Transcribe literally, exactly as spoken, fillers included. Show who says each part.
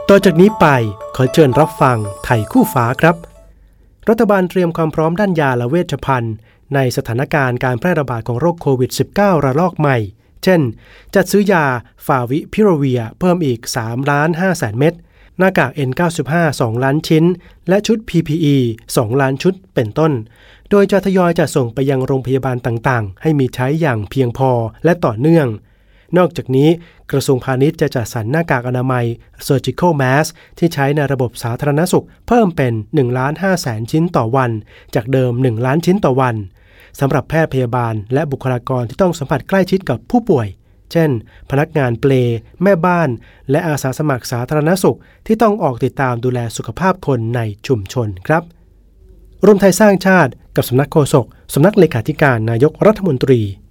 Speaker 1: ต่อจากนี้ไปขอเชิญรับฟังไทยคู่ฟ้าครับรัฐบาลเตรียมความพร้อมด้านยาและเวชภัณฑ์ในสถานการณ์การแพร่ระบาดของโรคโควิด สิบเก้า ระลอกใหม่เช่นจัดซื้อยาฟาวิพิโรเวียเพิ่มอีก สามล้านห้าแสน เม็ดหน้ากาก เอ็น เก้าสิบห้า สองล้านชิ้นและชุด พี พี อี สองล้านชุดเป็นต้นโดยจะทยอยจัดส่งไปยังโรงพยาบาลต่างๆให้มีใช้อย่างเพียงพอและต่อเนื่องนอกจากนี้กระทรวงพาณิชย์จะจัดสรรหน้ากากอนามัย Surgical Mask ที่ใช้ในระบบสาธารณสุขเพิ่มเป็น หนึ่งล้านห้าแสน ชิ้นต่อวันจากเดิม หนึ่งล้านชิ้นต่อวันสำหรับแพทย์พยาบาลและบุคลากรที่ต้องสัมผัสใกล้ชิดกับผู้ป่วยเช่นพนักงานเปลแม่บ้านและอาสาสมัครสาธารณสุขที่ต้องออกติดตามดูแลสุขภาพคนในชุมชนครับรวมไทยสร้างชาติกับสำนักโฆษกสำนักเลขาธิการนายกรัฐมนตรี